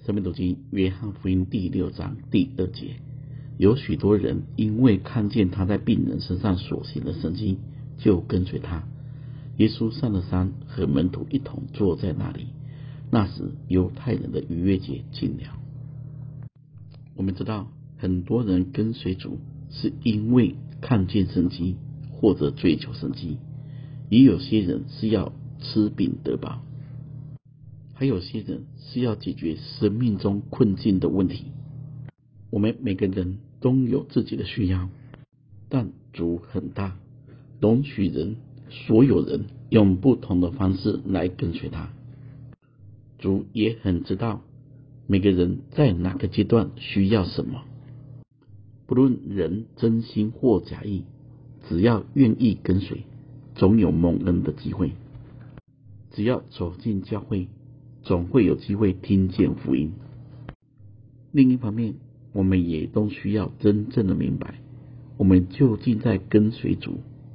生命读经约翰福音第6章第2节，有许多人因为看见他在病人身上所行的神迹，就跟随他。耶稣上了山，和门徒一同坐在那里。那时犹太人的逾越节近了。我们知道很多人跟随主是因为看见神迹或者追求神迹，也有些人是要吃饼得饱，还有些人是要解决生命中困境的问题。我们每个人都有自己的需要，但主很大，容许所有人用不同的方式来跟随他。主也很知道每个人在哪个阶段需要什么，不论人真心或假意，只要愿意跟随，总有蒙恩的机会。只要走进教会，总会有机会听见福音。另一方面，我们也都需要真正的明白，我们究竟在跟随主，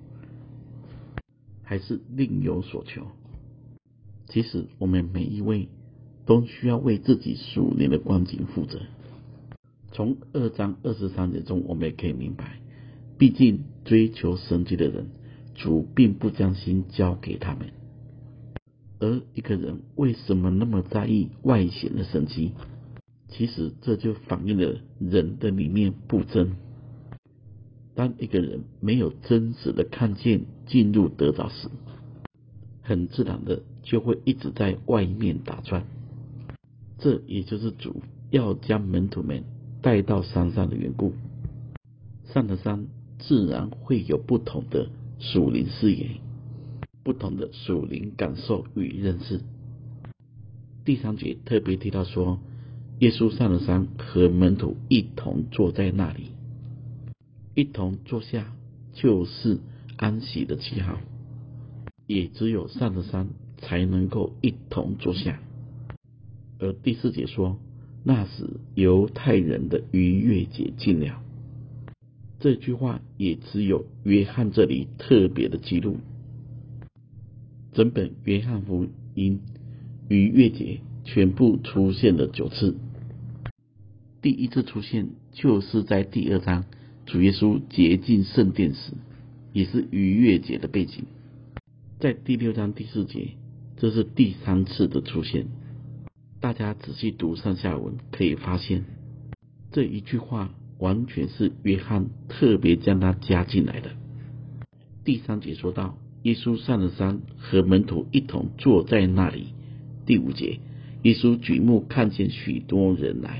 还是另有所求。其实我们每一位都需要为自己属灵的光景负责。从2章23节中，我们也可以明白，毕竟追求神迹的人，主并不将心交给他们。而一个人为什么那么在意外显的神迹？其实这就反映了人的里面不真。当一个人没有真实的看见进入得着时，很自然的就会一直在外面打转。这也就是主要将门徒们带到山上的缘故。上了山，自然会有不同的属灵视野，不同的属灵感受与认识。第3节特别提到说，耶稣上了山，和门徒一同坐在那里。一同坐下就是安息的记号，也只有上了山才能够一同坐下。而第4节说，那时犹太人的逾越节近了。这句话也只有约翰这里特别的记录。整本约翰福音逾越节全部出现了9次。第一次出现就是在第2章，主耶稣洁净圣殿时，也是逾越节的背景。在第6章第4节，这是第3次的出现。大家仔细读上下文，可以发现这一句话完全是约翰特别将它加进来的。第3节说到，耶稣上了山，和门徒一同坐在那里。第5节，耶稣举目看见许多人来。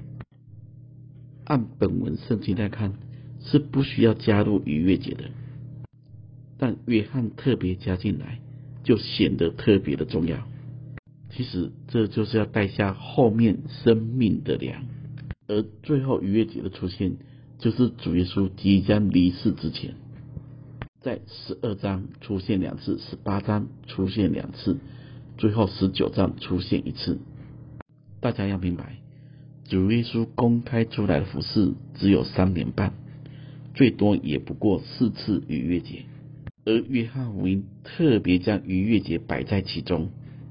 按本文圣经来看，是不需要加入逾越节的，但约翰特别加进来，就显得特别的重要。其实这就是要带下后面生命的粮。而最后逾越节的出现，就是主耶稣即将离世之前，在12章出现2次，18章出现2次，最后19章出现1次。大家要明白，主耶稣公开出来的服事只有3年半，最多也不过4次逾越节。而约翰福音特别将逾越节摆在其中，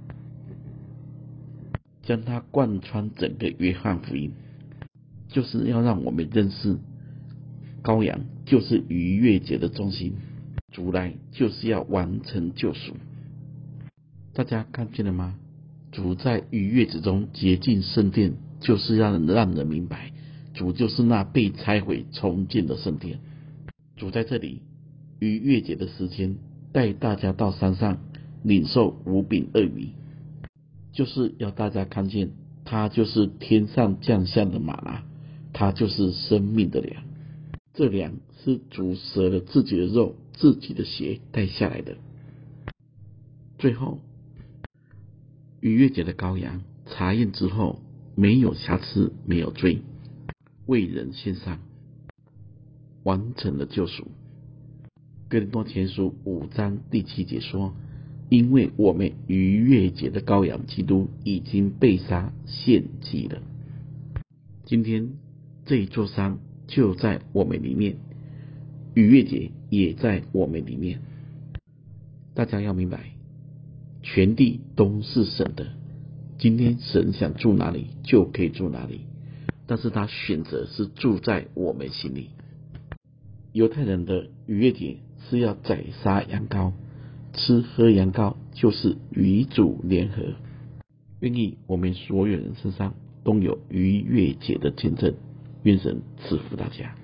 将它贯穿整个约翰福音，就是要让我们认识羔羊就是逾越节的中心，主来就是要完成救赎。大家看见了吗？主在逾越节中洁净圣殿，就是让人明白，主就是那被拆毁重建的圣殿。主在这里逾越节的时间，带大家到山上领受5饼2鱼，就是要大家看见他就是天上降下的玛拿，他就是生命的粮。这粮是主舍了自己的肉自己的血带下来的。最后逾越节的羔羊查验之后没有瑕疵没有罪，为人献上，完成了救赎。哥林多前书5章第7节说，因为我们逾越节的羔羊基督已经被杀献祭了。今天这一座山就在我们里面，逾越节也在我们里面。大家要明白，全地都是神的， 今天神想住哪里就可以住哪里，但是他选择是住在我们心里。犹太人的逾越节是要宰杀羊羔，吃喝羊羔就是与主联合。愿意我们所有人身上都有逾越节的见证，愿神赐福大家。